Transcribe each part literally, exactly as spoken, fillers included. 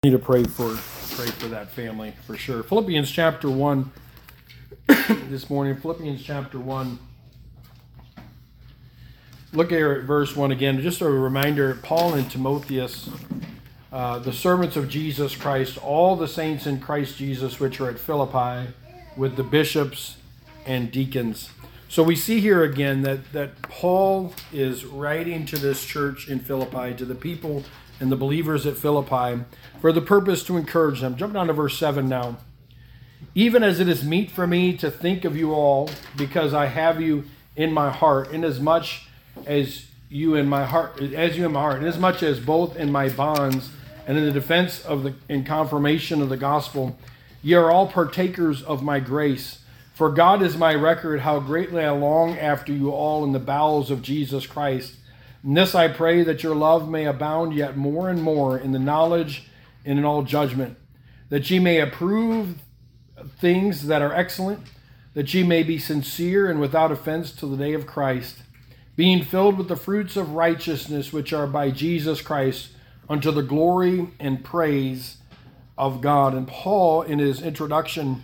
Need to pray for pray for that family for sure. Philippians chapter one this morning. Philippians chapter one. Look here at verse one again. Just a reminder, Paul and Timotheus, uh, the servants of Jesus Christ, all the saints in Christ Jesus which are at Philippi, with the bishops and deacons. So we see here again that, that Paul is writing to this church in Philippi, to the people and the believers at Philippi, for the purpose to encourage them. Jump down to verse seven now. Even as it is meet for me to think of you all, because I have you in my heart, inasmuch as you in my heart, as you in my heart, inasmuch as both in my bonds and in the defense of the in confirmation of the gospel, ye are all partakers of my grace. For God is my record, how greatly I long after you all in the bowels of Jesus Christ. In this I pray, that your love may abound yet more and more in the knowledge and in all judgment, that ye may approve things that are excellent, that ye may be sincere and without offense till the day of Christ, being filled with the fruits of righteousness which are by Jesus Christ, unto the glory and praise of God. And Paul, in his introduction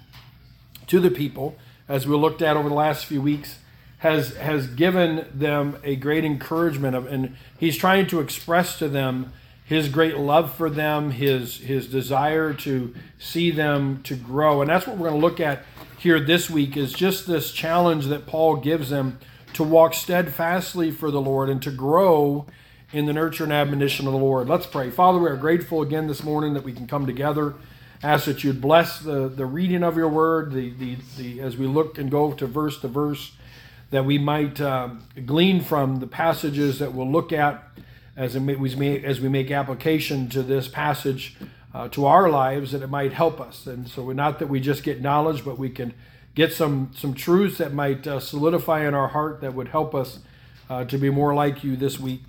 to the people, as we looked at over the last few weeks, has has given them a great encouragement of, and he's trying to express to them his great love for them, his his desire to see them to grow. And that's what we're going to look at here this week, is just this challenge that Paul gives them to walk steadfastly for the Lord and to grow in the nurture and admonition of the Lord. Let's pray. Father, we are grateful again this morning that we can come together. Ask that you'd bless the, the reading of your word, the, the, the as we look and go to verse to verse, that we might uh, glean from the passages that we'll look at as we as we make application to this passage uh, to our lives, that it might help us. And so, we're not that we just get knowledge, but we can get some some truths that might uh, solidify in our heart, that would help us uh, to be more like you this week.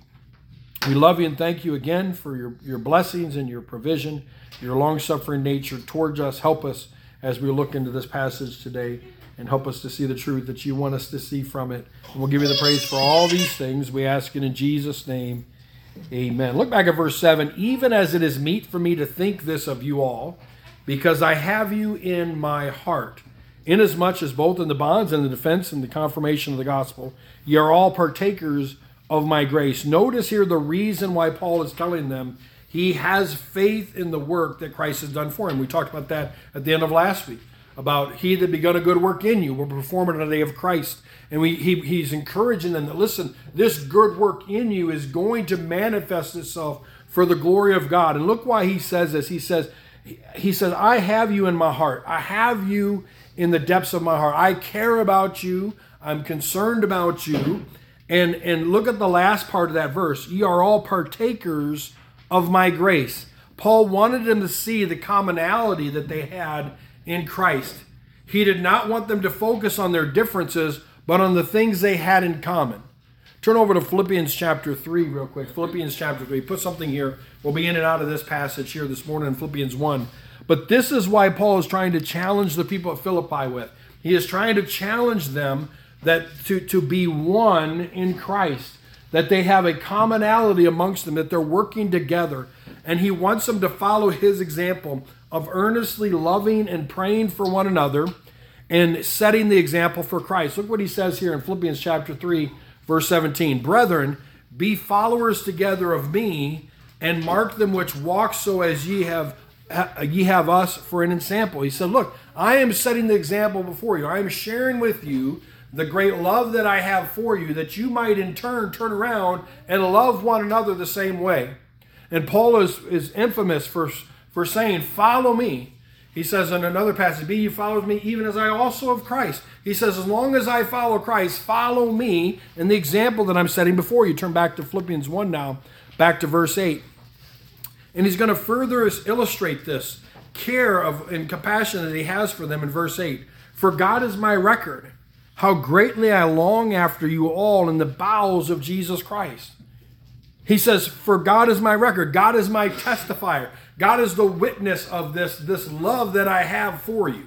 We love you and thank you again for your, your blessings and your provision, your long-suffering nature towards us. Help us as we look into this passage today, and help us to see the truth that you want us to see from it. And we'll give you the praise for all these things. We ask it in Jesus' name. Amen. Look back at verse seven. Even as it is meet for me to think this of you all, because I have you in my heart, inasmuch as both in the bonds and the defense and the confirmation of the gospel, ye are all partakers of my grace. Notice here the reason why Paul is telling them he has faith in the work that Christ has done for him. We talked about that at the end of last week, about he that begun a good work in you will perform it on the day of Christ. And we, he, he's encouraging them that, listen, this good work in you is going to manifest itself for the glory of God. And look why he says this. He says, he says, I have you in my heart. I have you in the depths of my heart. I care about you. I'm concerned about you. And, and look at the last part of that verse. Ye are all partakers of my grace. Paul wanted them to see the commonality that they had in Christ. He did not want them to focus on their differences, but on the things they had in common. Turn over to Philippians chapter three real quick. Philippians chapter three. Put something here. We'll be in and out of this passage here this morning in Philippians one. But this is why Paul is trying to challenge the people at Philippi with. He is trying to challenge them that to, to be one in Christ, that they have a commonality amongst them, that they're working together. And he wants them to follow his example of earnestly loving and praying for one another and setting the example for Christ. Look what he says here in Philippians chapter three, verse seventeen. Brethren, be followers together of me, and mark them which walk so as ye have ye have us for an ensample. He said, look, I am setting the example before you. I am sharing with you the great love that I have for you, that you might in turn turn around and love one another the same way. And Paul is, is infamous for, for saying, follow me. He says in another passage, be ye followers of me, even as I also of Christ. He says, as long as I follow Christ, follow me in the example that I'm setting before you. Turn back to Philippians one now, back to verse eight. And he's going to further illustrate this care of and compassion that he has for them in verse eight. For God is my record, how greatly I long after you all in the bowels of Jesus Christ. He says, for God is my record. God is my testifier. God is the witness of this, this love that I have for you.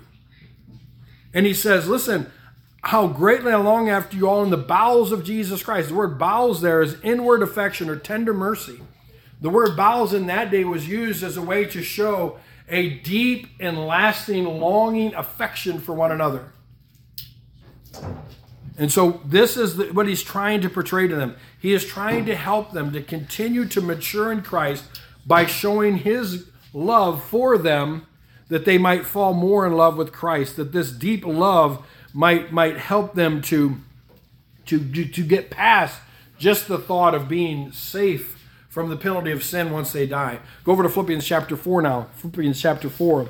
And he says, listen, how greatly I long after you all in the bowels of Jesus Christ. The word bowels there is inward affection or tender mercy. The word bowels in that day was used as a way to show a deep and lasting longing affection for one another. And so this is the, what he's trying to portray to them. He is trying to help them to continue to mature in Christ by showing his love for them, that they might fall more in love with Christ, that this deep love might might help them to, to, to get past just the thought of being safe from the penalty of sin once they die. Go over to Philippians chapter four now. Philippians chapter four.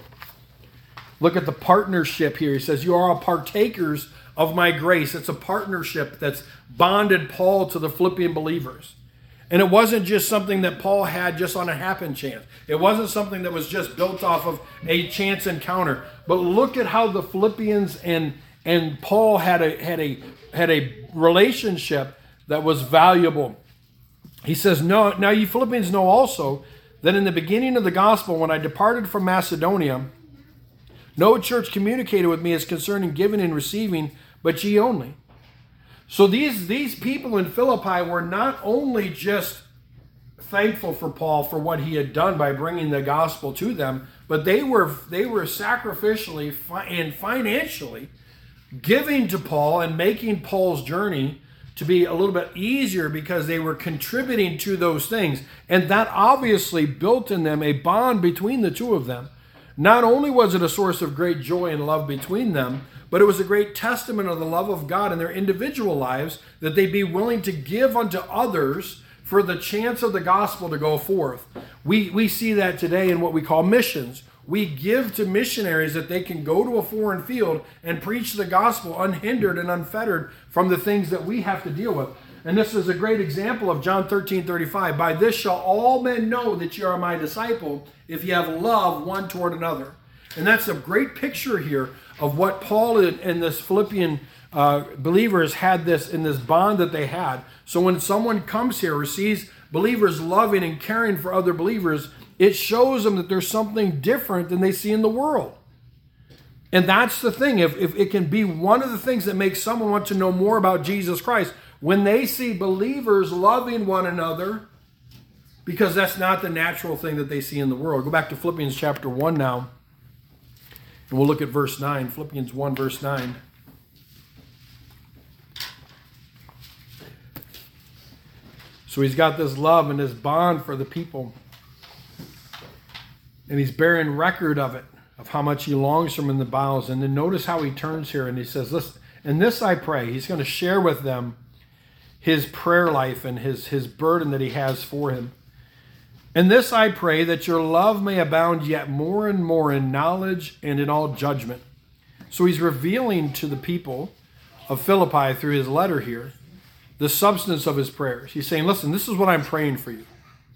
Look at the partnership here. He says, you are all partakers of my grace. It's a partnership that's bonded Paul to the Philippian believers. And it wasn't just something that Paul had just on a happen chance. It wasn't something that was just built off of a chance encounter. But look at how the Philippians and, and Paul had a, had a, had a relationship that was valuable. He says, no, now you Philippians know also that in the beginning of the gospel, when I departed from Macedonia, no church communicated with me as concerning giving and receiving, but ye only. So these, these people in Philippi were not only just thankful for Paul for what he had done by bringing the gospel to them, but they were, they were sacrificially and financially giving to Paul and making Paul's journey to be a little bit easier because they were contributing to those things. And that obviously built in them a bond between the two of them. Not only was it a source of great joy and love between them, but it was a great testament of the love of God in their individual lives, that they be willing to give unto others for the chance of the gospel to go forth. We, we see that today in what we call missions. We give to missionaries that they can go to a foreign field and preach the gospel unhindered and unfettered from the things that we have to deal with. And this is a great example of John thirteen thirty-five. By this shall all men know that you are my disciple, if you have love one toward another. And that's a great picture here of what Paul and this Philippian uh, believers had this in this bond that they had. So when someone comes here or sees believers loving and caring for other believers, it shows them that there's something different than they see in the world. And that's the thing. If, if it can be one of the things that makes someone want to know more about Jesus Christ, when they see believers loving one another, because that's not the natural thing that they see in the world. Go back to Philippians chapter one now, and we'll look at verse nine. Philippians one, verse nine. So he's got this love and this bond for the people. And he's bearing record of it, of how much he longs from in the bowels. And then notice how he turns here and he says, listen, and this I pray. He's going to share with them his prayer life and his, his burden that he has for him. And this I pray, that your love may abound yet more and more in knowledge and in all judgment. So he's revealing to the people of Philippi through his letter here the substance of his prayers. He's saying, listen, this is what I'm praying for you.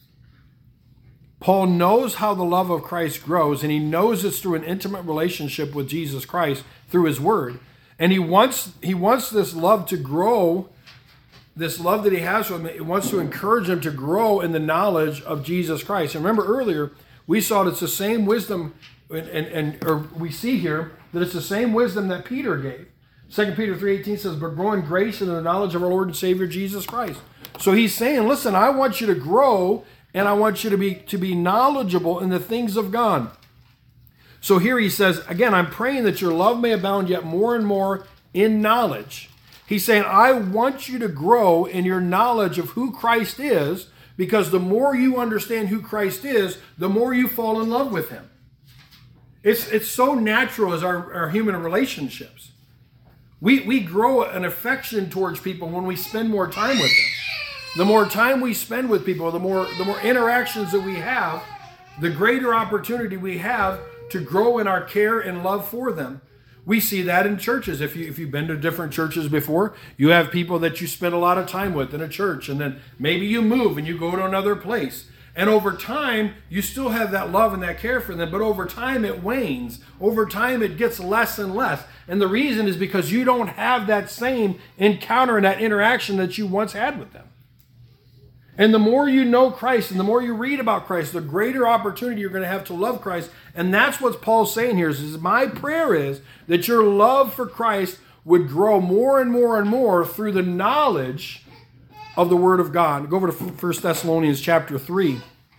Paul knows how the love of Christ grows, and he knows it's through an intimate relationship with Jesus Christ through his word. And he wants, he wants this love to grow. This love that he has for him, he wants to encourage him to grow in the knowledge of Jesus Christ. And remember earlier, we saw that it's the same wisdom, and, and, and or we see here that it's the same wisdom that Peter gave. Second Peter three eighteen says, but grow in grace and in the knowledge of our Lord and Savior Jesus Christ. So he's saying, listen, I want you to grow, and I want you to be, to be knowledgeable in the things of God. So here he says, again, I'm praying that your love may abound yet more and more in knowledge. He's saying, I want you to grow in your knowledge of who Christ is, because the more you understand who Christ is, the more you fall in love with him. It's, it's so natural as our, our human relationships. We, we grow an affection towards people when we spend more time with them. The more time we spend with people, the more, the more interactions that we have, the greater opportunity we have to grow in our care and love for them. We see that in churches. If, you, if you've been to different churches before, you have people that you spend a lot of time with in a church, and then maybe you move and you go to another place. And over time, you still have that love and that care for them, but over time it wanes. Over time it gets less and less. And the reason is because you don't have that same encounter and that interaction that you once had with them. And the more you know Christ and the more you read about Christ, the greater opportunity you're going to have to love Christ. And that's what Paul's saying here. Is, is my prayer is that your love for Christ would grow more and more and more through the knowledge of the Word of God. Go over to First Thessalonians chapter three.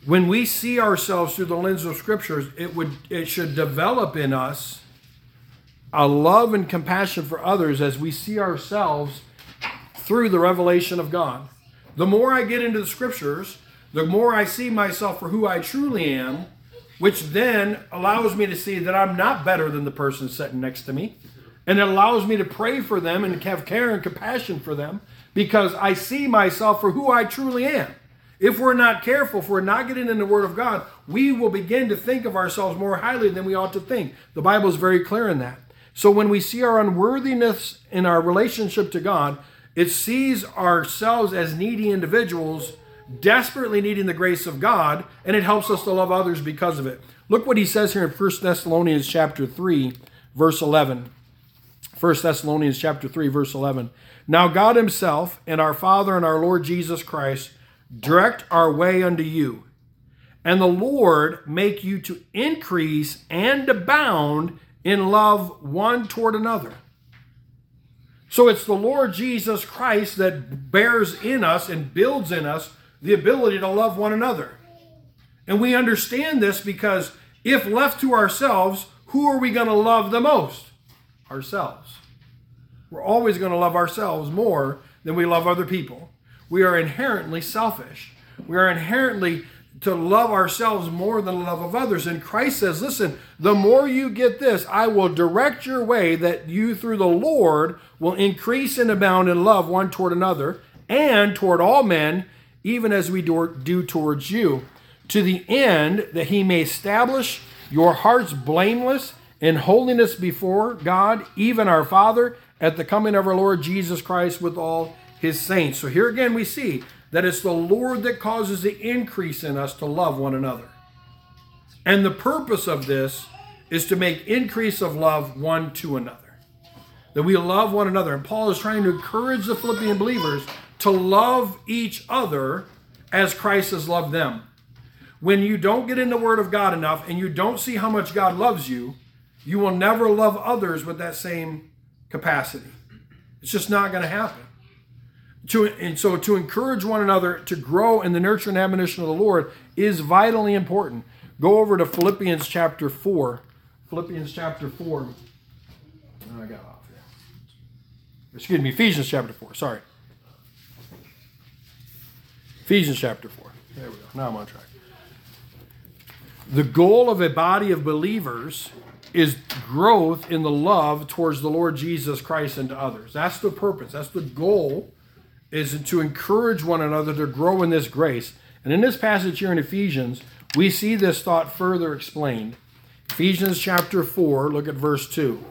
when we see ourselves through the lens of Scriptures, it would it should develop in us a love and compassion for others as we see ourselves through the revelation of God. The more I get into the Scriptures, the more I see myself for who I truly am, which then allows me to see that I'm not better than the person sitting next to me. And it allows me to pray for them and have care and compassion for them because I see myself for who I truly am. If we're not careful, if we're not getting in the Word of God, we will begin to think of ourselves more highly than we ought to think. The Bible is very clear in that. So when we see our unworthiness in our relationship to God, it sees ourselves as needy individuals, desperately needing the grace of God, and it helps us to love others because of it. Look what he says here in First Thessalonians chapter three, verse eleven. First Thessalonians chapter three, verse eleven. Now God himself and our Father and our Lord Jesus Christ direct our way unto you, and the Lord make you to increase and abound in love one toward another. So it's the Lord Jesus Christ that bears in us and builds in us the ability to love one another. And we understand this because if left to ourselves, who are we going to love the most? Ourselves. We're always going to love ourselves more than we love other people. We are inherently selfish. We are inherently to love ourselves more than the love of others. And Christ says, listen, the more you get this, I will direct your way that you through the Lord will increase and abound in love one toward another and toward all men, even as we do towards you, to the end that he may establish your hearts blameless in holiness before God, even our Father, at the coming of our Lord Jesus Christ with all his saints. So here again we see that it's the Lord that causes the increase in us to love one another. And the purpose of this is to make increase of love one to another. That we love one another. And Paul is trying to encourage the Philippian believers to love each other as Christ has loved them. When you don't get in the Word of God enough and you don't see how much God loves you, you will never love others with that same capacity. It's just not going to happen. To, and so to encourage one another to grow in the nurture and admonition of the Lord is vitally important. Go over to Philippians chapter four. Philippians chapter four. Oh, I got off here. Excuse me, Ephesians chapter four. Sorry. Ephesians chapter four. There we go. Now I'm on track. The goal of a body of believers is growth in the love towards the Lord Jesus Christ and to others. That's the purpose. That's the goal, is to encourage one another to grow in this grace. And in this passage here in Ephesians, we see this thought further explained. Ephesians chapter four, look at verse two.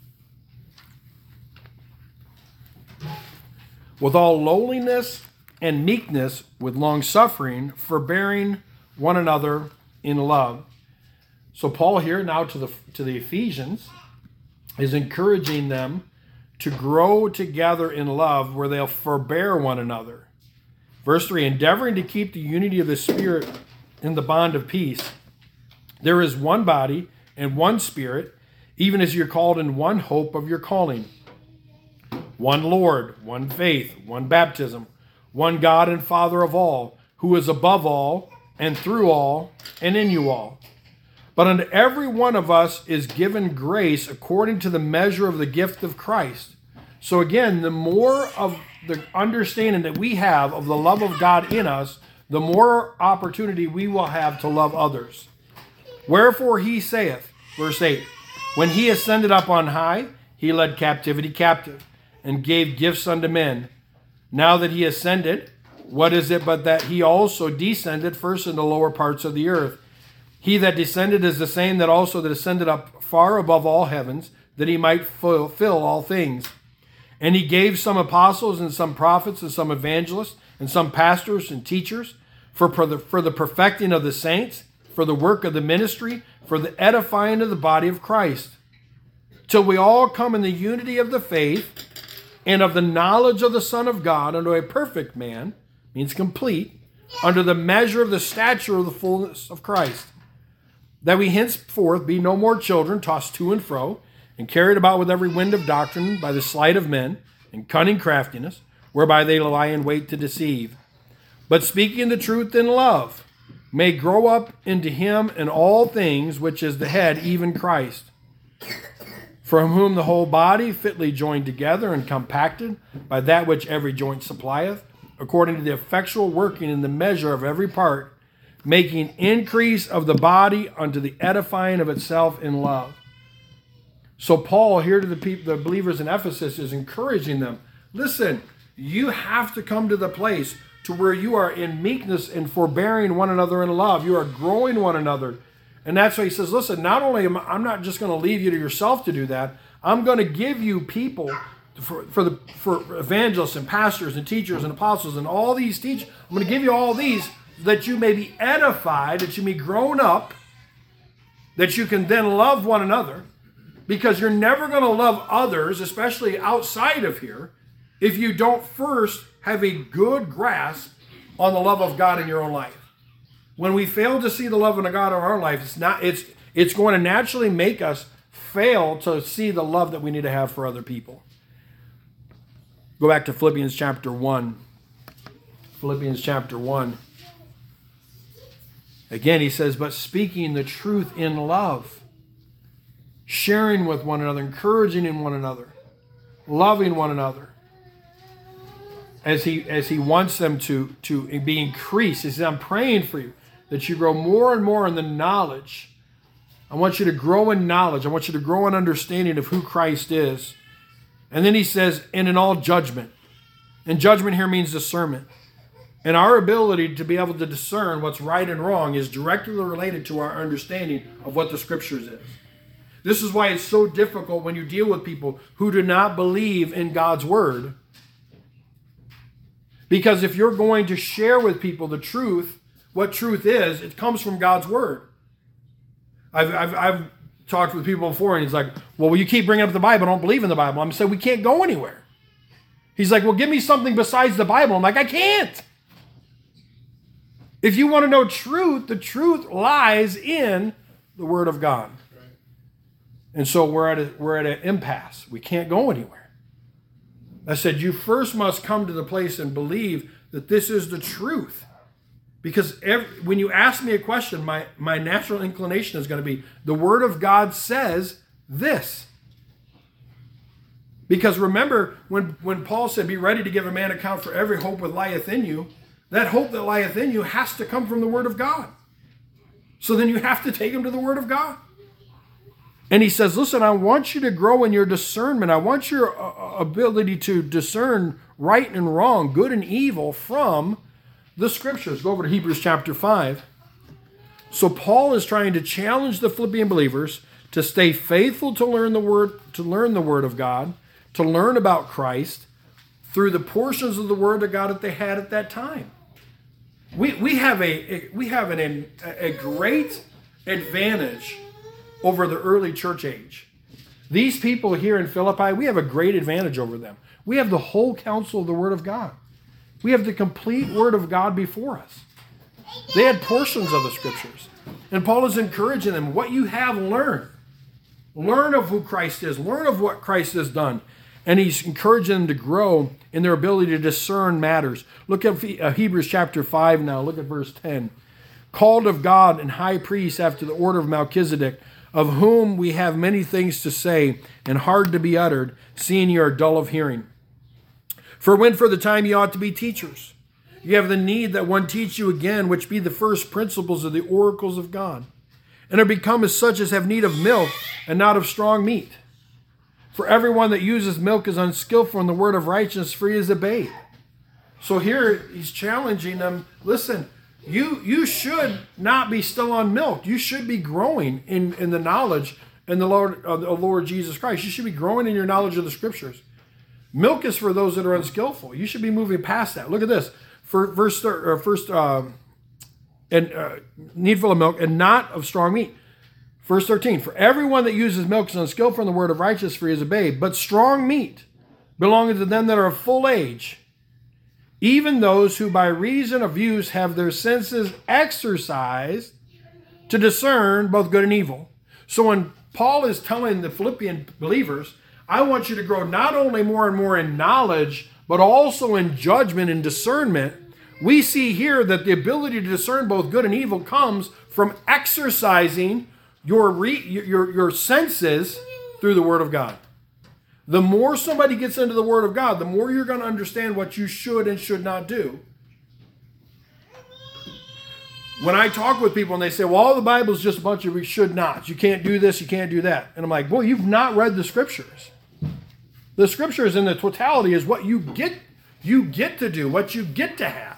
With all lowliness and meekness, with long suffering, forbearing one another in love. So Paul here now to the to the Ephesians is encouraging them to grow together in love where they'll forbear one another. Verse three, endeavoring to keep the unity of the Spirit in the bond of peace. There is one body and one Spirit, even as you're called in one hope of your calling. One Lord, one faith, one baptism, one God and Father of all, who is above all and through all and in you all. But unto every one of us is given grace according to the measure of the gift of Christ. So again, the more of the understanding that we have of the love of God in us, the more opportunity we will have to love others. Wherefore he saith, verse eight, when he ascended up on high, he led captivity captive, and gave gifts unto men. Now that he ascended, what is it but that he also descended first in the lower parts of the earth? He that descended is the same that also that ascended up far above all heavens, that he might fulfill all things. And he gave some apostles and some prophets and some evangelists and some pastors and teachers for, for, the, for the perfecting of the saints, for the work of the ministry, for the edifying of the body of Christ, till we all come in the unity of the faith and of the knowledge of the Son of God unto a perfect man, means complete, under the measure of the stature of the fullness of Christ, that we henceforth be no more children tossed to and fro, and carried about with every wind of doctrine by the sleight of men, and cunning craftiness, whereby they lie in wait to deceive. But speaking the truth in love, may grow up into him in all things, which is the head, even Christ, from whom the whole body, fitly joined together and compacted by that which every joint supplieth, according to the effectual working in the measure of every part, making increase of the body unto the edifying of itself in love. So Paul, here to the people, the believers in Ephesus, is encouraging them. Listen, you have to come to the place to where you are in meekness and forbearing one another in love. You are growing one another. And that's why he says, listen, not only am I, I'm not just going to leave you to yourself to do that, I'm going to give you people for, for, the, for evangelists and pastors and teachers and apostles and all these teachers. I'm going to give you all these that you may be edified, that you may be grown up, that you can then love one another. Because you're never going to love others, especially outside of here, if you don't first have a good grasp on the love of God in your own life. When we fail to see the love of God in our life, it's not it's it's going to naturally make us fail to see the love that we need to have for other people. Go back to Philippians chapter one. Philippians chapter one. Again, he says, but speaking the truth in love, sharing with one another, encouraging in one another, loving one another, as he as he wants them to, to be increased. He says, I'm praying for you that you grow more and more in the knowledge. I want you to grow in knowledge. I want you to grow in understanding of who Christ is. And then he says, and in all judgment. And judgment here means discernment. And our ability to be able to discern what's right and wrong is directly related to our understanding of what the Scriptures is. This is why it's so difficult when you deal with people who do not believe in God's Word. Because if you're going to share with people the truth, what truth is, it comes from God's Word. I've, I've, I've talked with people before, and he's like, well, you keep bringing up the Bible. I don't believe in the Bible. I'm saying we can't go anywhere. He's like, well, give me something besides the Bible. I'm like, I can't. If you want to know truth, the truth lies in the Word of God. And so we're at a, we're at an impasse. We can't go anywhere. I said, you first must come to the place and believe that this is the truth. Because every, when you ask me a question, my, my natural inclination is going to be, the Word of God says this. Because remember, when, when Paul said, be ready to give a man account for every hope that lieth in you, that hope that lieth in you has to come from the Word of God. So then you have to take him to the Word of God. And he says, listen, I want you to grow in your discernment. I want your uh, ability to discern right and wrong, good and evil from the Scriptures. Go over to Hebrews chapter five. So Paul is trying to challenge the Philippian believers to stay faithful to learn the word, to learn the Word of God, to learn about Christ through the portions of the Word of God that they had at that time. We we have a we have an a great advantage over the early church age. These people here in Philippi, we have a great advantage over them. We have the whole counsel of the Word of God. We have the complete Word of God before us. They had portions of the Scriptures. And Paul is encouraging them, what you have, learn. Learn of who Christ is. Learn of what Christ has done. And he's encouraging them to grow in their ability to discern matters. Look at Hebrews chapter five now. Look at verse ten. Called of God and high priest after the order of Melchizedek, of whom we have many things to say and hard to be uttered, seeing you are dull of hearing. For when for the time you ought to be teachers, you have the need that one teach you again, which be the first principles of the oracles of God, and are become as such as have need of milk and not of strong meat. For everyone that uses milk is unskillful in the word of righteousness, for he is a babe. So here he's challenging them, listen, You you should not be still on milk. You should be growing in, in the knowledge in the Lord of the Lord Jesus Christ. You should be growing in your knowledge of the Scriptures. Milk is for those that are unskillful. You should be moving past that. Look at this. For verse or first um, and uh, needful of milk and not of strong meat. Verse thirteen. For everyone that uses milk is unskillful in the word of righteousness, for he is a babe. But strong meat belonging to them that are of full age, even those who by reason of use have their senses exercised to discern both good and evil. So when Paul is telling the Philippian believers, I want you to grow not only more and more in knowledge, but also in judgment and discernment. We see here that the ability to discern both good and evil comes from exercising your, re, your, your senses through the Word of God. The more somebody gets into the Word of God, the more you're going to understand what you should and should not do. When I talk with people and they say, well, all the Bible is just a bunch of should nots. You can't do this, you can't do that. And I'm like, well, you've not read the Scriptures. The Scriptures in the totality is what you get, you get to do, what you get to have.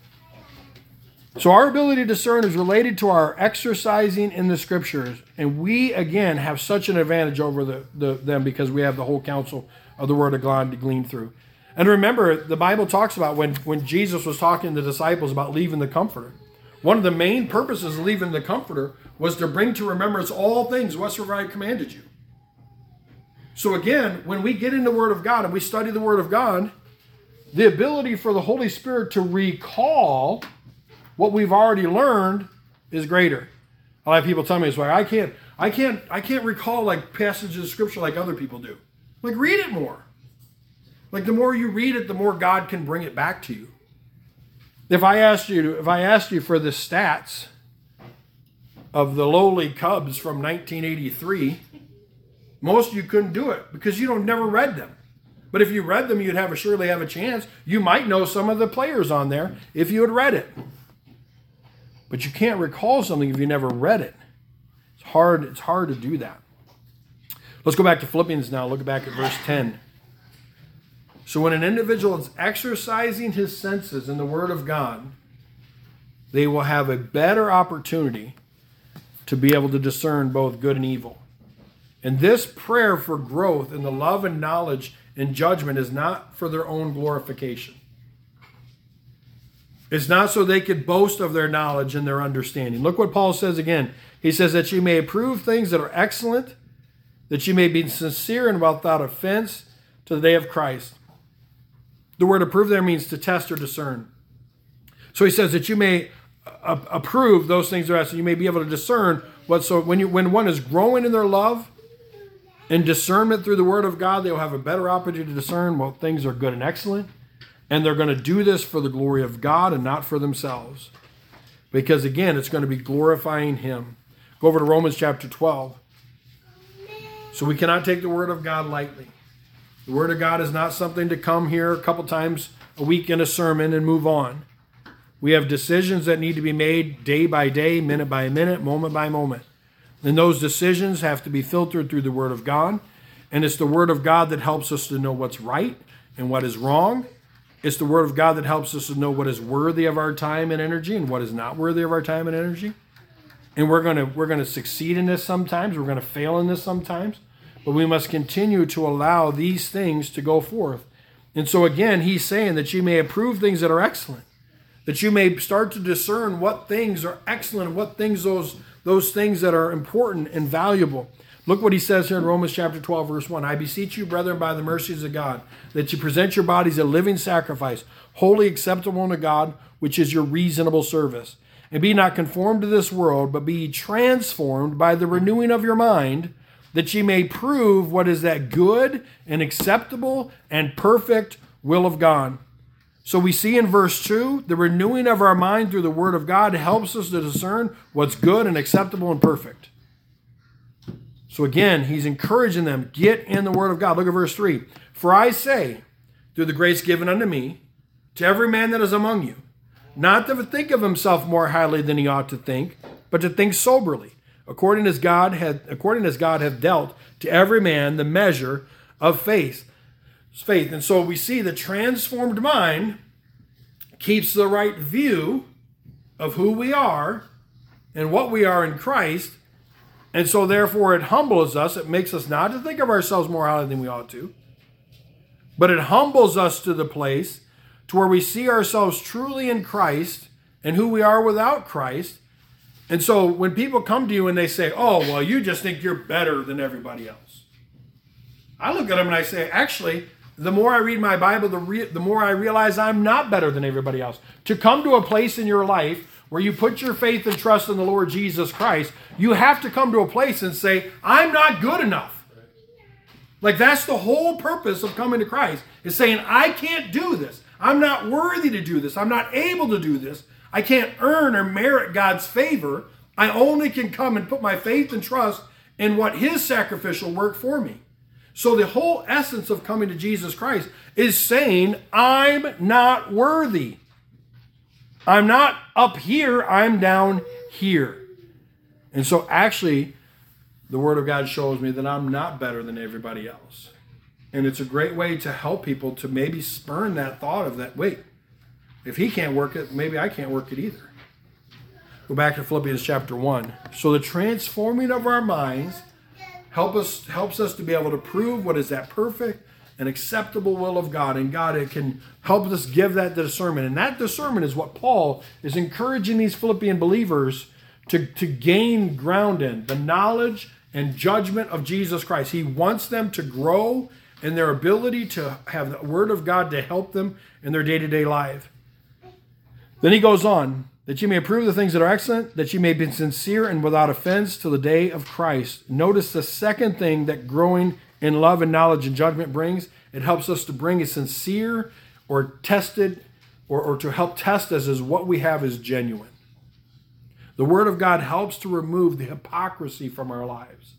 So our ability to discern is related to our exercising in the Scriptures. And we, again, have such an advantage over the, the, them because we have the whole counsel of the Word of God to glean through. And remember, the Bible talks about when, when Jesus was talking to the disciples about leaving the Comforter. One of the main purposes of leaving the Comforter was to bring to remembrance all things whatsoever I commanded you. So again, when we get in the Word of God and we study the Word of God, the ability for the Holy Spirit to recall what we've already learned is greater. A lot of people tell me, it's like, I can't, I can't, I can't recall like passages of Scripture like other people do. Like, read it more. Like, the more you read it, the more God can bring it back to you. If I asked you, to, if I asked you for the stats of the lowly Cubs from nineteen eighty-three, most of you couldn't do it because you don't never read them. But if you read them, you'd have a, surely have a chance. You might know some of the players on there if you had read it. But you can't recall something if you never read it. It's hard, it's hard to do that. Let's go back to Philippians now. Look back at verse ten. So when an individual is exercising his senses in the Word of God, they will have a better opportunity to be able to discern both good and evil. And this prayer for growth in the love and knowledge and judgment is not for their own glorification. It's not so they could boast of their knowledge and their understanding. Look what Paul says again. He says that you may approve things that are excellent, that you may be sincere and without offense to the day of Christ. The word approve there means to test or discern. So he says that you may uh, approve those things that are excellent. You may be able to discern what. So when you when one is growing in their love and discernment through the Word of God, they will have a better opportunity to discern what things are good and excellent. And they're going to do this for the glory of God and not for themselves. Because again, it's going to be glorifying Him. Go over to Romans chapter twelve. So we cannot take the Word of God lightly. The Word of God is not something to come here a couple times a week in a sermon and move on. We have decisions that need to be made day by day, minute by minute, moment by moment. And those decisions have to be filtered through the Word of God. And it's the Word of God that helps us to know what's right and what is wrong. It's the Word of God that helps us to know what is worthy of our time and energy and what is not worthy of our time and energy. And we're going to we're going to succeed in this sometimes. We're going to fail in this sometimes. But we must continue to allow these things to go forth. And so again, he's saying that you may approve things that are excellent. That you may start to discern what things are excellent and what things those, those things that are important and valuable. Look what he says here in Romans chapter twelve, verse one. I beseech you, brethren, by the mercies of God, that you present your bodies a living sacrifice, wholly acceptable unto God, which is your reasonable service. And be not conformed to this world, but be transformed by the renewing of your mind, that ye may prove what is that good and acceptable and perfect will of God. So we see in verse two, the renewing of our mind through the Word of God helps us to discern what's good and acceptable and perfect. So again, he's encouraging them, get in the Word of God. Look at verse three. For I say, through the grace given unto me, to every man that is among you, not to think of himself more highly than he ought to think, but to think soberly, according as God hath, according as God hath dealt to every man the measure of faith. Faith. And so we see the transformed mind keeps the right view of who we are and what we are in Christ. And so therefore it humbles us. It makes us not to think of ourselves more highly than we ought to. But it humbles us to the place to where we see ourselves truly in Christ and who we are without Christ. And so when people come to you and they say, oh, well, you just think you're better than everybody else. I look at them and I say, actually, the more I read my Bible, the, re- the more I realize I'm not better than everybody else. To come to a place in your life where you put your faith and trust in the Lord Jesus Christ, you have to come to a place and say, I'm not good enough. Like that's the whole purpose of coming to Christ, is saying, I can't do this. I'm not worthy to do this. I'm not able to do this. I can't earn or merit God's favor. I only can come and put my faith and trust in what his sacrificial work for me. So the whole essence of coming to Jesus Christ is saying, I'm not worthy. I'm not up here, I'm down here. And so actually, the Word of God shows me that I'm not better than everybody else. And it's a great way to help people to maybe spurn that thought of that, wait, if he can't work it, maybe I can't work it either. Go back to Philippians chapter one. So the transforming of our minds help us, helps us to be able to prove what is that perfect and acceptable will of God. And God, it can help us give that discernment. And that discernment is what Paul is encouraging these Philippian believers to, to gain ground in. The knowledge and judgment of Jesus Christ. He wants them to grow in their ability to have the Word of God to help them in their day-to-day life. Then he goes on, that you may approve the things that are excellent, that you may be sincere and without offense till the day of Christ. Notice the second thing that growing in love and knowledge and judgment brings. It helps us to bring a sincere or tested, or, or to help test us as what we have is genuine. The Word of God helps to remove the hypocrisy from our lives.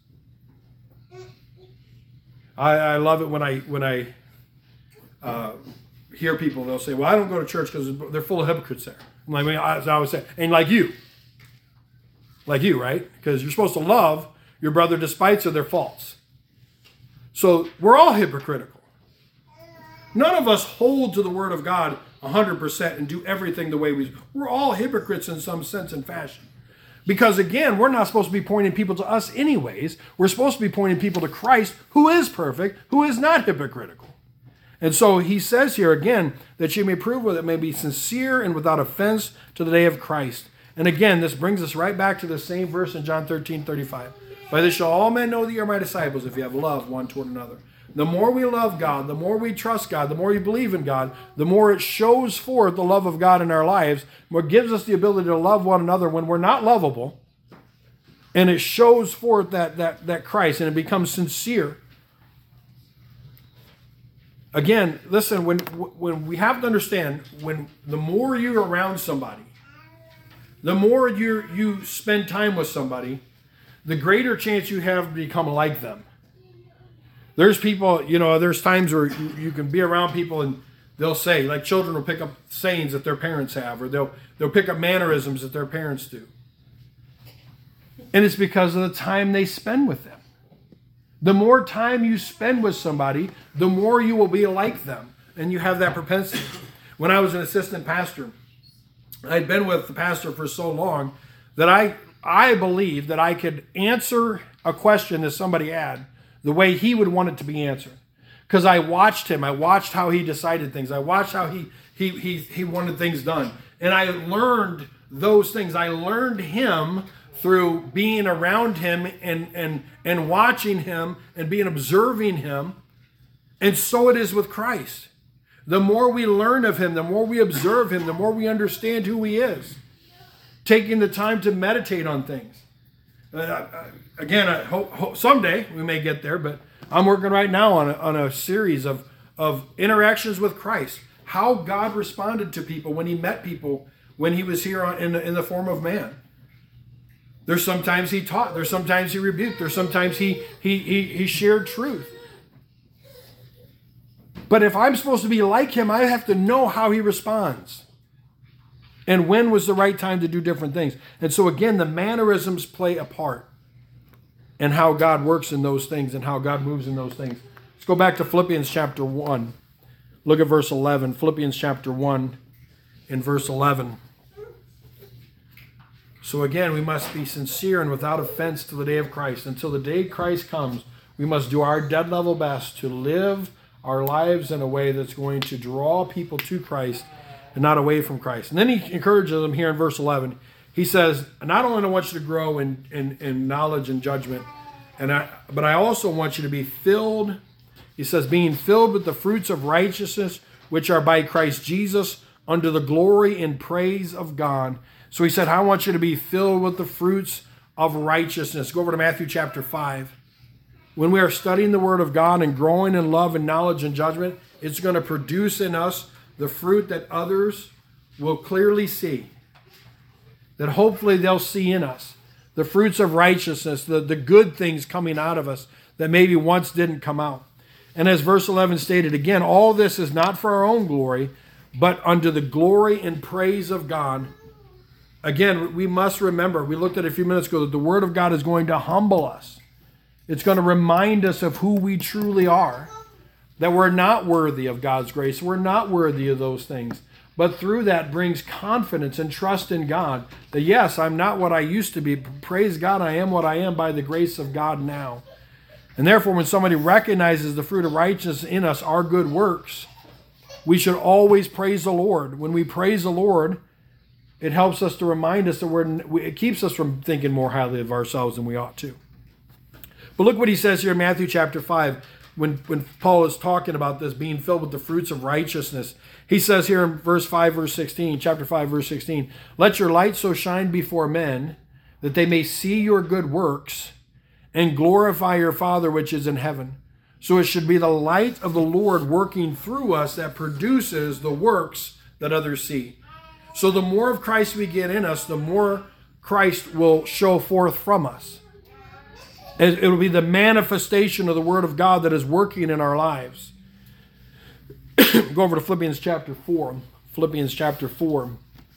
I, I love it when I when I uh, hear people, they'll say, well, I don't go to church because they're full of hypocrites there. Like I always say, and like you. Like you, right? Because you're supposed to love your brother despite of their faults. So we're all hypocritical. None of us hold to the Word of God one hundred percent and do everything the way we... We're all hypocrites in some sense and fashion. Because again, we're not supposed to be pointing people to us anyways. We're supposed to be pointing people to Christ, who is perfect, who is not hypocritical. And so he says here again, that you may prove that it may be sincere and without offense to the day of Christ. And again, this brings us right back to the same verse in John thirteen thirty-five. By this shall all men know that you are my disciples, if you have love one toward another. The more we love God, the more we trust God, the more we believe in God, the more it shows forth the love of God in our lives, more gives us the ability to love one another when we're not lovable. And it shows forth that, that, that Christ, and it becomes sincere. Again, listen, when, when we have to understand, when the more you're around somebody, the more you you spend time with somebody, the greater chance you have to become like them. There's people, you know, there's times where you, you can be around people and they'll say, like children will pick up sayings that their parents have, or they'll they'll pick up mannerisms that their parents do. And it's because of the time they spend with them. The more time you spend with somebody, the more you will be like them. And you have that propensity. When I was an assistant pastor, I'd been with the pastor for so long that I I believed that I could answer a question that somebody had the way he would want it to be answered. Because I watched him. I watched how he decided things. I watched how he, he, he, he wanted things done. And I learned those things. I learned him through being around him and, and, and watching him and being observing him. And so it is with Christ. The more we learn of him, the more we observe him, the more we understand who he is. Taking the time to meditate on things. Uh, again, I hope, hope someday we may get there, but I'm working right now on a, on a series of, of interactions with Christ. How God responded to people when he met people when he was here on, in, the, in the form of man. There's sometimes he taught. There's sometimes he rebuked. There's sometimes he, he, he, he shared truth. But if I'm supposed to be like him, I have to know how he responds. And when was the right time to do different things. And so again, the mannerisms play a part in how God works in those things and how God moves in those things. Let's go back to Philippians chapter one. Look at verse eleven. Philippians chapter one in verse eleven. So again, we must be sincere and without offense to the day of Christ. Until the day Christ comes, we must do our dead level best to live our lives in a way that's going to draw people to Christ and not away from Christ. And then he encourages them here in verse eleven. He says, not only do I want you to grow in, in, in knowledge and judgment, and I, but I also want you to be filled, he says, being filled with the fruits of righteousness, which are by Christ Jesus, unto the glory and praise of God. So he said, I want you to be filled with the fruits of righteousness. Go over to Matthew chapter five. When we are studying the Word of God and growing in love and knowledge and judgment, it's going to produce in us the fruit that others will clearly see, that hopefully they'll see in us, the fruits of righteousness, the, the good things coming out of us that maybe once didn't come out. And as verse eleven stated again, all this is not for our own glory, but unto the glory and praise of God. Again, we must remember, we looked at it a few minutes ago, that the Word of God is going to humble us. It's going to remind us of who we truly are, that we're not worthy of God's grace. We're not worthy of those things. But through that brings confidence and trust in God, that yes, I'm not what I used to be. Praise God, I am what I am by the grace of God now. And therefore, when somebody recognizes the fruit of righteousness in us, our good works, we should always praise the Lord. When we praise the Lord, it helps us to remind us that we're, it keeps us from thinking more highly of ourselves than we ought to. But look what he says here in Matthew chapter five, when, when Paul is talking about this being filled with the fruits of righteousness. He says here in verse five, verse sixteen, chapter five, verse sixteen, let your light so shine before men that they may see your good works and glorify your Father which is in heaven. So it should be the light of the Lord working through us that produces the works that others see. So the more of Christ we get in us, the more Christ will show forth from us. It will be the manifestation of the Word of God that is working in our lives. Go over to Philippians chapter four. Philippians chapter four.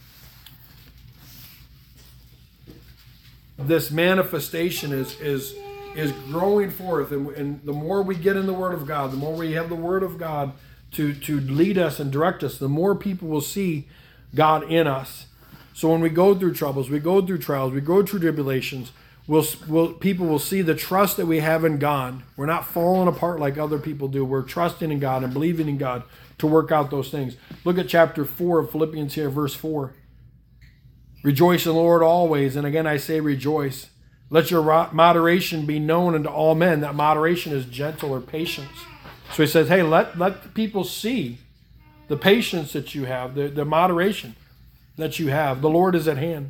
This manifestation is, is, is growing forth. And, and the more we get in the Word of God, the more we have the Word of God to, to lead us and direct us, the more people will see God in us. So when we go through troubles, we go through trials, we go through tribulations, we'll, we'll, people will see the trust that we have in God. We're not falling apart like other people do. We're trusting in God and believing in God to work out those things. Look at chapter four of Philippians here, verse four. Rejoice in the Lord always. And again, I say rejoice. Let your moderation be known unto all men. That moderation is gentle or patience. So he says, hey, let, let people see the patience that you have, the, the moderation that you have. The Lord is at hand.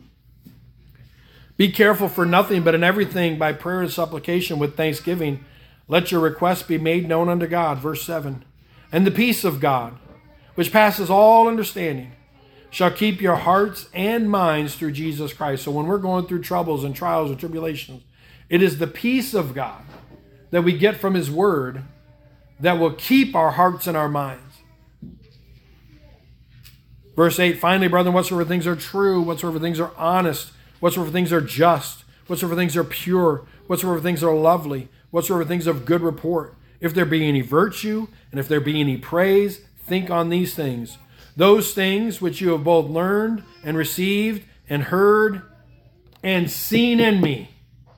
Be careful for nothing, but in everything by prayer and supplication with thanksgiving, let your requests be made known unto God. Verse seven. And the peace of God, which passes all understanding, shall keep your hearts and minds through Jesus Christ. So when we're going through troubles and trials and tribulations, it is the peace of God that we get from His Word that will keep our hearts and our minds. Verse eight, finally, brethren, whatsoever things are true, whatsoever things are honest, whatsoever things are just, whatsoever things are pure, whatsoever things are lovely, whatsoever things of good report, if there be any virtue, and if there be any praise, think on these things. Those things which you have both learned and received and heard and seen in me,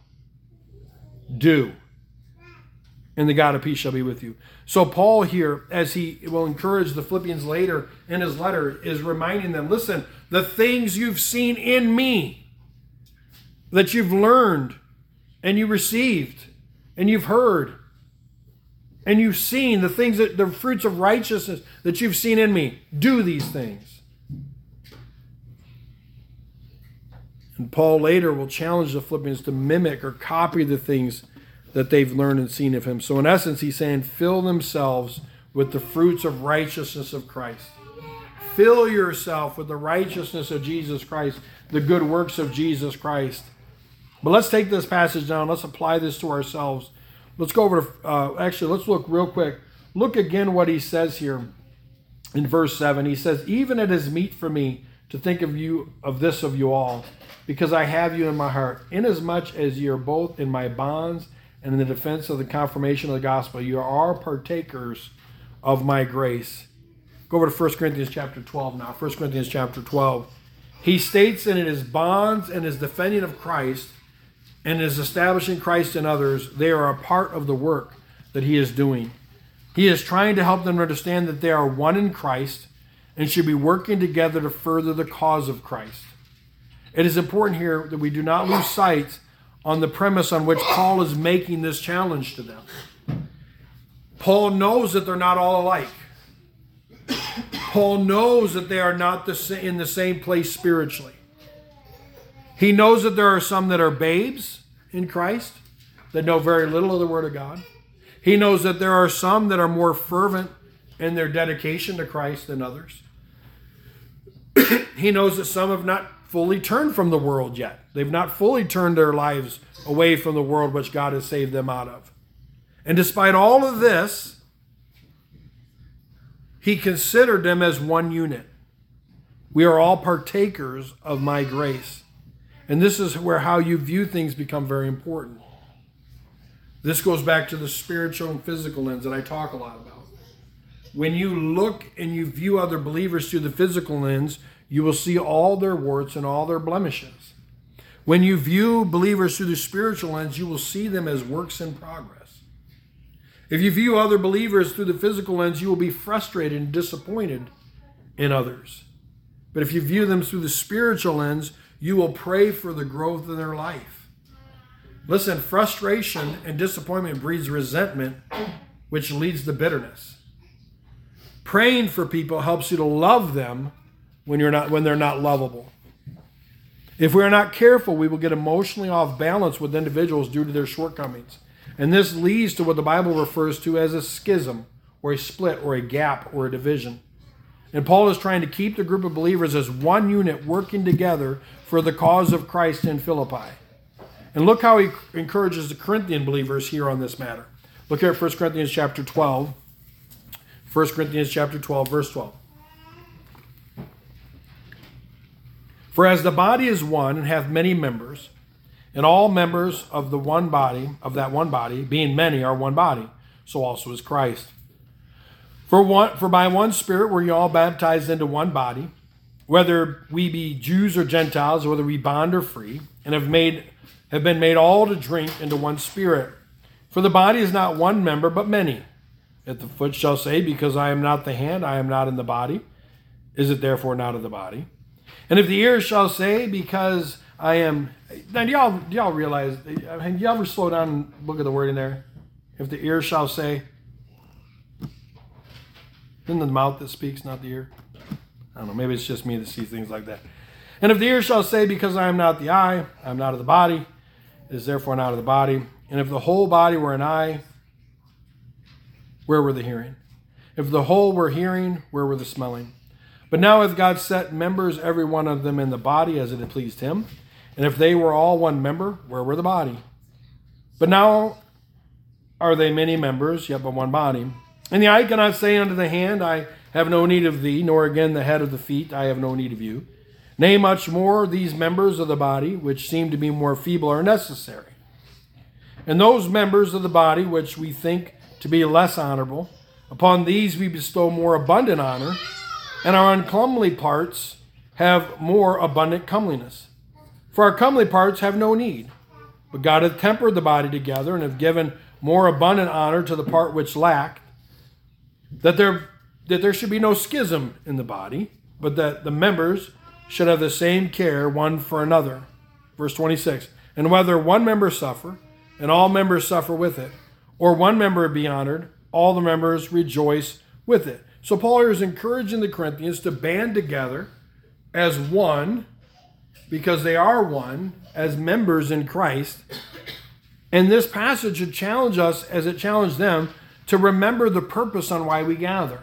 do. And the God of peace shall be with you. So Paul here, as he will encourage the Philippians later in his letter, is reminding them, listen, the things you've seen in me, that you've learned and you received and you've heard and you've seen, the things that the fruits of righteousness that you've seen in me, do these things. And Paul later will challenge the Philippians to mimic or copy the things that they've learned and seen of him. So in essence, he's saying, fill themselves with the fruits of righteousness of Christ. Fill yourself with the righteousness of Jesus Christ, the good works of Jesus Christ. But let's take this passage down. Let's apply this to ourselves. Let's go over to, uh, actually, let's look real quick. Look again what he says here in verse seven. He says, even it is meet for me to think of you, of this of you all, because I have you in my heart, inasmuch as you are both in my bonds and in the defense of the confirmation of the gospel. You are partakers of my grace. Go over to First Corinthians chapter twelve now. First Corinthians chapter twelve. He states that in his bonds and his defending of Christ and his establishing Christ in others, they are a part of the work that he is doing. He is trying to help them understand that they are one in Christ and should be working together to further the cause of Christ. It is important here that we do not lose sight on the premise on which Paul is making this challenge to them. Paul knows that they're not all alike. Paul knows that they are not the, in the same place spiritually. He knows that there are some that are babes in Christ, that know very little of the Word of God. He knows that there are some that are more fervent in their dedication to Christ than others. He knows that some have not fully turned from the world yet. They've not fully turned their lives away from the world which God has saved them out of. And despite all of this, he considered them as one unit. We are all partakers of my grace. And this is where how you view things become very important. This goes back to the spiritual and physical lens that I talk a lot about. When you look and you view other believers through the physical lens, you will see all their warts and all their blemishes. When you view believers through the spiritual lens, you will see them as works in progress. If you view other believers through the physical lens, you will be frustrated and disappointed in others. But if you view them through the spiritual lens, you will pray for the growth in their life. Listen, frustration and disappointment breeds resentment, which leads to bitterness. Praying for people helps you to love them when you're not when they're not lovable. If we are not careful, we will get emotionally off balance with individuals due to their shortcomings. And this leads to what the Bible refers to as a schism, or a split, or a gap, or a division. And Paul is trying to keep the group of believers as one unit working together for the cause of Christ in Philippi. And look how he encourages the Corinthian believers here on this matter. Look here at First Corinthians chapter twelve. First Corinthians chapter twelve, verse twelve. For as the body is one and hath many members, and all members of the one body, of that one body, being many, are one body, so also is Christ. For one, for by one Spirit were you all baptized into one body, whether we be Jews or Gentiles, whether we bond or free, and have made have been made all to drink into one Spirit. For the body is not one member, but many. If the foot shall say, because I am not the hand, I am not in the body, is it therefore not of the body? And if the ear shall say, because I am... Now, do y'all, do y'all realize, I mean, do you ever slow down and look at the word in there? If the ear shall say... Isn't it the mouth that speaks, not the ear? I don't know, maybe it's just me that sees things like that. And if the ear shall say, because I am not the eye, I am not of the body, it is therefore not of the body. And if the whole body were an eye, where were the hearing? If the whole were hearing, where were the smelling? But now hath God set members, every one of them in the body, as it had pleased him. And if they were all one member, where were the body? But now are they many members, yet but one body. And the eye cannot say unto the hand, I have no need of thee, nor again the head of the feet, I have no need of you. Nay, much more, these members of the body, which seem to be more feeble, are necessary. And those members of the body, which we think to be less honorable, upon these we bestow more abundant honor, and our uncomely parts have more abundant comeliness. For our comely parts have no need, but God hath tempered the body together, and hath given more abundant honor to the part which lacked, that there, that there should be no schism in the body, but that the members should have the same care one for another. Verse twenty-six, and whether one member suffer, and all members suffer with it, or one member be honored, all the members rejoice with it. So Paul here is encouraging the Corinthians to band together as one, because they are one, as members in Christ. And this passage should challenge us, as it challenged them, to remember the purpose on why we gather.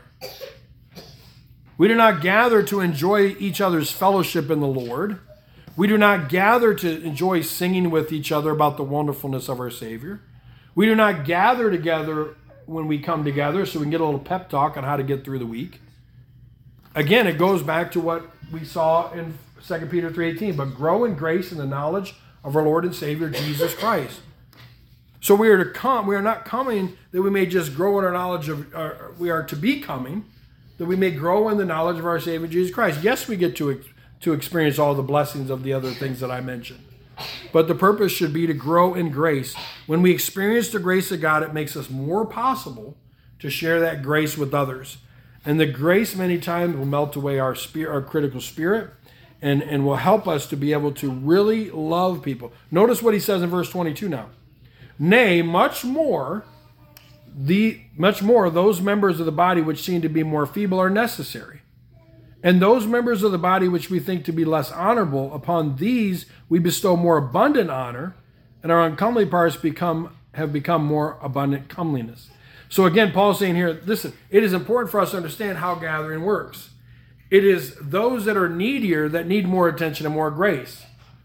We do not gather to enjoy each other's fellowship in the Lord. We do not gather to enjoy singing with each other about the wonderfulness of our Savior. We do not gather together when we come together so we can get a little pep talk on how to get through the week. Again, it goes back to what we saw in Second Peter three eighteen, but grow in grace and the knowledge of our Lord and Savior, Jesus Christ. So we are to come, we are not coming that we may just grow in our knowledge of, uh, we are to be coming, that we may grow in the knowledge of our Savior, Jesus Christ. Yes, we get to, to experience all the blessings of the other things that I mentioned. But the purpose should be to grow in grace. When we experience the grace of God, it makes us more possible to share that grace with others. And the grace many times will melt away our spirit, our critical spirit, and, and will help us to be able to really love people. Notice what he says in verse twenty-two now. Nay, much more, the much more those members of the body which seem to be more feeble are necessary. And those members of the body which we think to be less honorable, upon these we bestow more abundant honor, and our uncomely parts become have become more abundant comeliness. So again, Paul's saying here, listen, it is important for us to understand how gathering works. It is those that are needier that need more attention and more grace.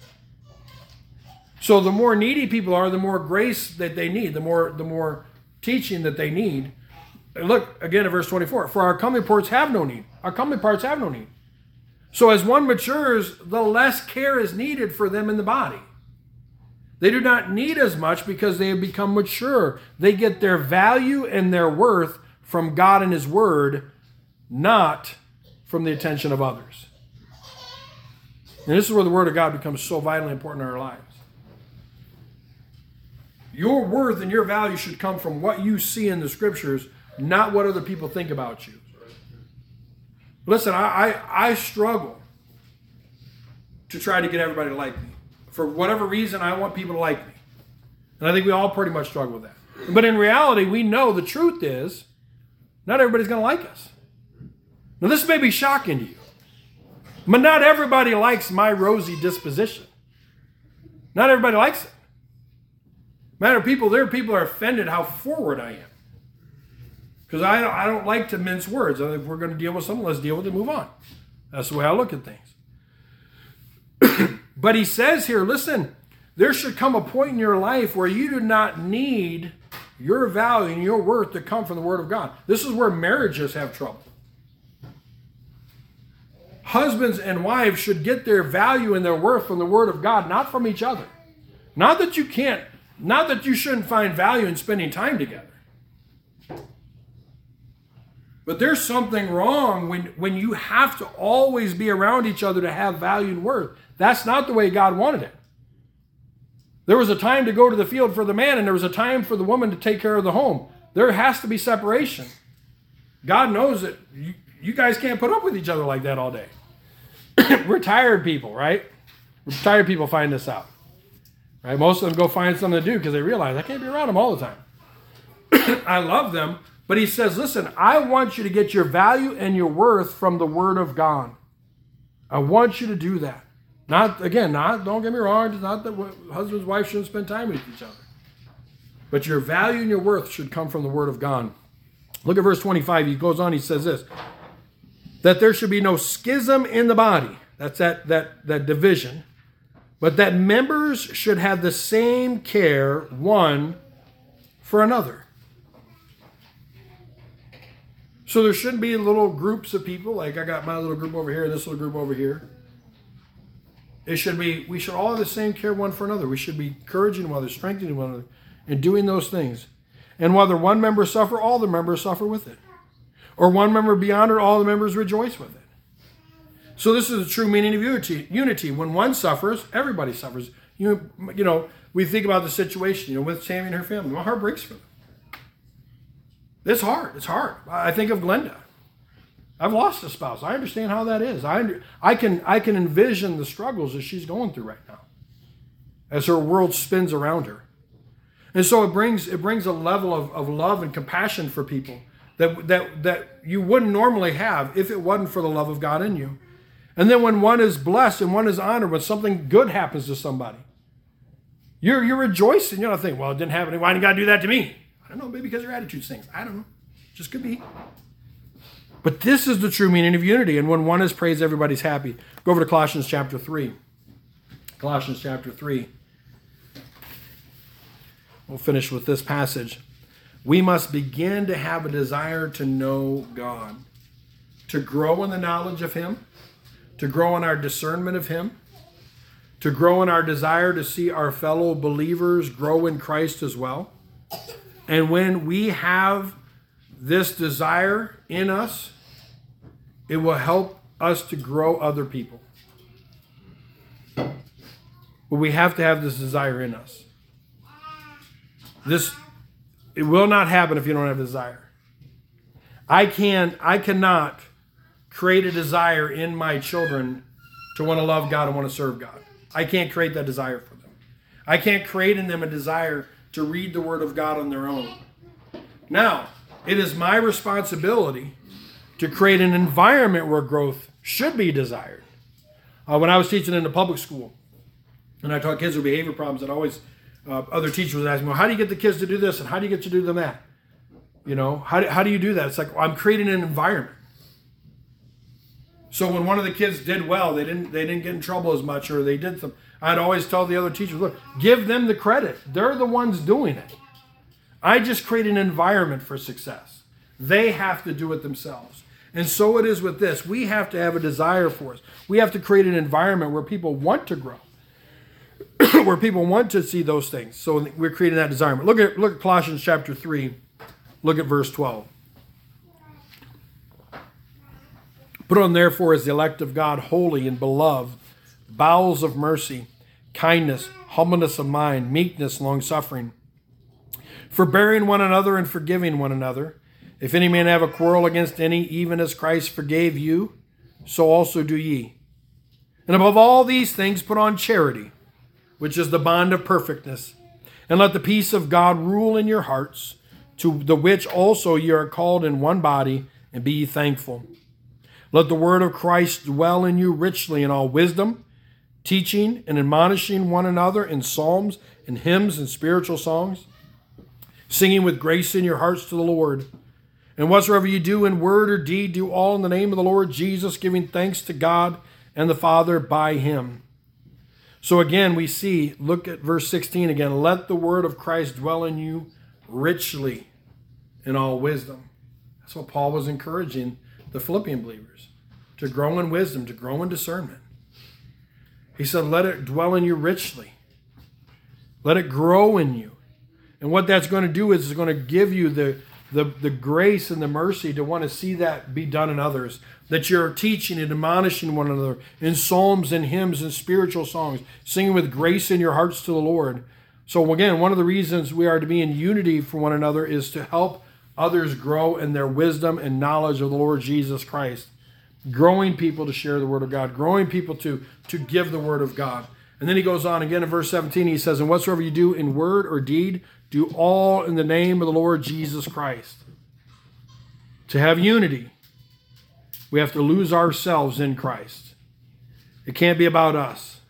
So the more needy people are, the more grace that they need, the more the more teaching that they need. Look again at verse twenty-four. For our comely parts have no need. Our comely parts have no need. So as one matures, the less care is needed for them in the body. They do not need as much because they have become mature. They get their value and their worth from God and His Word, not from the attention of others. And this is where the Word of God becomes so vitally important in our lives. Your worth and your value should come from what you see in the Scriptures, not what other people think about you. Listen, I, I, I struggle to try to get everybody to like me. For whatever reason, I want people to like me. And I think we all pretty much struggle with that. But in reality, we know the truth is, not everybody's going to like us. Now, this may be shocking to you, but not everybody likes my rosy disposition. Not everybody likes it. Matter of people, there are people who are offended how forward I am. Because I, I don't like to mince words. If we're going to deal with something, let's deal with it and move on. That's the way I look at things. But he says here, listen, there should come a point in your life where you do not need your value and your worth to come from the Word of God. This is where marriages have trouble. Husbands and wives should get their value and their worth from the Word of God, not from each other. Not that you can't, not that you shouldn't find value in spending time together. But there's something wrong when, when you have to always be around each other to have value and worth. That's not the way God wanted it. There was a time to go to the field for the man, and there was a time for the woman to take care of the home. There has to be separation. God knows that you, you guys can't put up with each other like that all day. Retired people, right? Retired people find this out. Right? Most of them go find something to do because they realize I can't be around them all the time. I love them. But he says, listen, I want you to get your value and your worth from the Word of God. I want you to do that. Not, again, not, don't get me wrong, it's not that husbands and wives shouldn't spend time with each other. But your value and your worth should come from the Word of God. Look at verse twenty-five. He goes on, he says this, that there should be no schism in the body. That's that, that, that division. But that members should have the same care one for another. So there shouldn't be little groups of people, like I got my little group over here and this little group over here. It should be, we should all have the same care one for another. We should be encouraging one another, strengthening one another, and doing those things. And whether one member suffer, all the members suffer with it. Or one member be honored, all the members rejoice with it. So this is the true meaning of unity. Unity. When one suffers, everybody suffers. You, you know, we think about the situation, you know, with Sammy and her family. My heart breaks for them. It's hard. It's hard. I think of Glenda. I've lost a spouse. I understand how that is. I, under, I can I can envision the struggles that she's going through right now as her world spins around her. And so it brings it brings a level of, of love and compassion for people that, that, that you wouldn't normally have if it wasn't for the love of God in you. And then when one is blessed and one is honored, when something good happens to somebody, you're, you're rejoicing. You don't think, well, it didn't happen. Why did God do that to me? I don't know, maybe because your attitude stinks. I don't know. Just could be. But this is the true meaning of unity. And when one is praised, everybody's happy. Go over to Colossians chapter three. Colossians chapter three. We'll finish with this passage. We must begin to have a desire to know God, to grow in the knowledge of Him, to grow in our discernment of Him, to grow in our desire to see our fellow believers grow in Christ as well. And when we have this desire in us, it will help us to grow other people. But we have to have this desire in us. This, it will not happen if you don't have desire. I can, I cannot create a desire in my children to want to love God and want to serve God. I can't create that desire for them. I can't create in them a desire to read the Word of God on their own. Now, it is my responsibility to create an environment where growth should be desired. Uh, when I was teaching in the public school, and I taught kids with behavior problems, and always uh, other teachers would ask me, well, how do you get the kids to do this, and how do you get to do them that? You know, how do, how do you do that? It's like, well, I'm creating an environment. So when one of the kids did well, they didn't they didn't get in trouble as much, or they did some. I'd always tell the other teachers, look, give them the credit. They're the ones doing it. I just create an environment for success. They have to do it themselves. And so it is with this. We have to have a desire for us. We have to create an environment where people want to grow, where people want to see those things. So we're creating that desire. Look at look at Colossians chapter three. Look at verse twelve. Put on therefore as the elect of God, holy and beloved, bowels of mercy, kindness, humbleness of mind, meekness, long-suffering, forbearing one another and forgiving one another. If any man have a quarrel against any, even as Christ forgave you, so also do ye. And above all these things put on charity, which is the bond of perfectness. And let the peace of God rule in your hearts, to the which also ye are called in one body, and be ye thankful. Let the word of Christ dwell in you richly in all wisdom, teaching and admonishing one another in psalms and hymns and spiritual songs, singing with grace in your hearts to the Lord. And whatsoever you do in word or deed, do all in the name of the Lord Jesus, giving thanks to God and the Father by him. So again, we see, look at verse sixteen again. Let the word of Christ dwell in you richly in all wisdom. That's what Paul was encouraging the Philippian believers, to grow in wisdom, to grow in discernment. He said, let it dwell in you richly. Let it grow in you. And what that's going to do is it's going to give you the, the, the grace and the mercy to want to see that be done in others. That you're teaching and admonishing one another in psalms and hymns and spiritual songs, singing with grace in your hearts to the Lord. So again, one of the reasons we are to be in unity for one another is to help others grow in their wisdom and knowledge of the Lord Jesus Christ. Growing people to share the word of God. Growing people to, to give the word of God. And then he goes on again in verse seventeen. He says, and whatsoever you do in word or deed, do all in the name of the Lord Jesus Christ. To have unity, we have to lose ourselves in Christ. It can't be about us.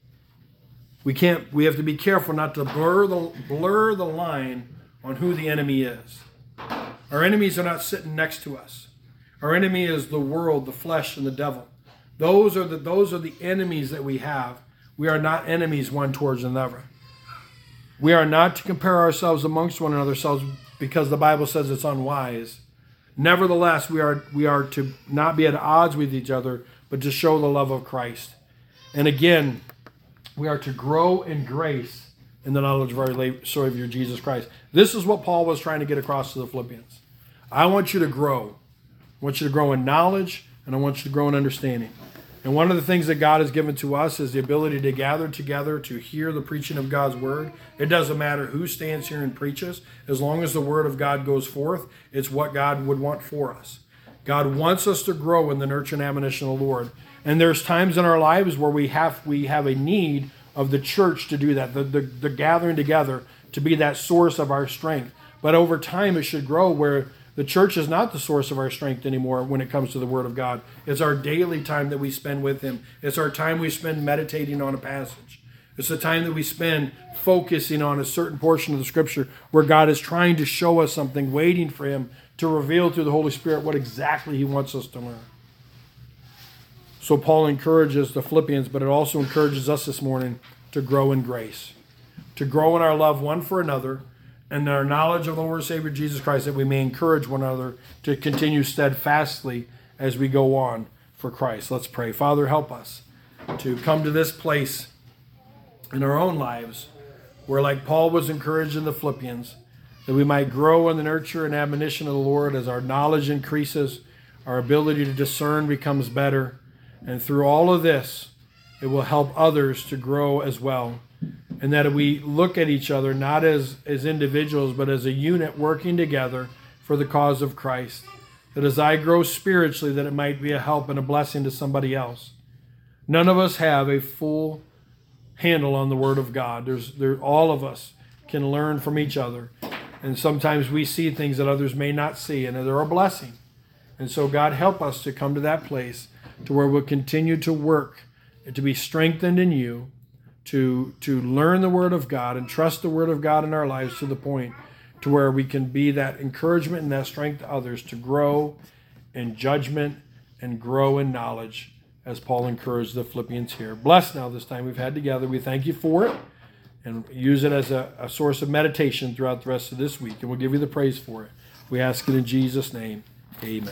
We can't. We have to be careful not to blur the, blur the line on who the enemy is. Our enemies are not sitting next to us. Our enemy is the world, the flesh, and the devil. Those are the those are the enemies that we have. We are not enemies one towards another. We are not to compare ourselves amongst one another because the Bible says it's unwise. Nevertheless, we are we are to not be at odds with each other, but to show the love of Christ. And again, we are to grow in grace in the knowledge of our Savior Jesus Christ. This is what Paul was trying to get across to the Philippians. I want you to grow. I want you to grow in knowledge, and I want you to grow in understanding. And one of the things that God has given to us is the ability to gather together to hear the preaching of God's word. It doesn't matter who stands here and preaches. As long as the word of God goes forth, it's what God would want for us. God wants us to grow in the nurture and admonition of the Lord. And there's times in our lives where we have we have a need of the church to do that, the, the, the gathering together to be that source of our strength. But over time it should grow where the church is not the source of our strength anymore when it comes to the Word of God. It's our daily time that we spend with Him. It's our time we spend meditating on a passage. It's the time that we spend focusing on a certain portion of the Scripture where God is trying to show us something, waiting for Him to reveal through the Holy Spirit what exactly He wants us to learn. So Paul encourages the Philippians, but it also encourages us this morning to grow in grace, to grow in our love one for another, and our knowledge of the Lord and Savior Jesus Christ, that we may encourage one another to continue steadfastly as we go on for Christ. Let's pray. Father, help us to come to this place in our own lives where, like Paul was encouraging the Philippians, that we might grow in the nurture and admonition of the Lord as our knowledge increases, our ability to discern becomes better, and through all of this, it will help others to grow as well. And that we look at each other not as, as individuals, but as a unit working together for the cause of Christ. That as I grow spiritually, that it might be a help and a blessing to somebody else. None of us have a full handle on the Word of God. There's, there, all of us can learn from each other. And sometimes we see things that others may not see, and they're a blessing. And so God, help us to come to that place to where we'll continue to work and to be strengthened in you, to to learn the Word of God and trust the Word of God in our lives to the point to where we can be that encouragement and that strength to others to grow in judgment and grow in knowledge, as Paul encouraged the Philippians here. Bless now this time we've had together. We thank you for it, and use it as a, a source of meditation throughout the rest of this week, and we'll give you the praise for it. We ask it in Jesus' name. Amen.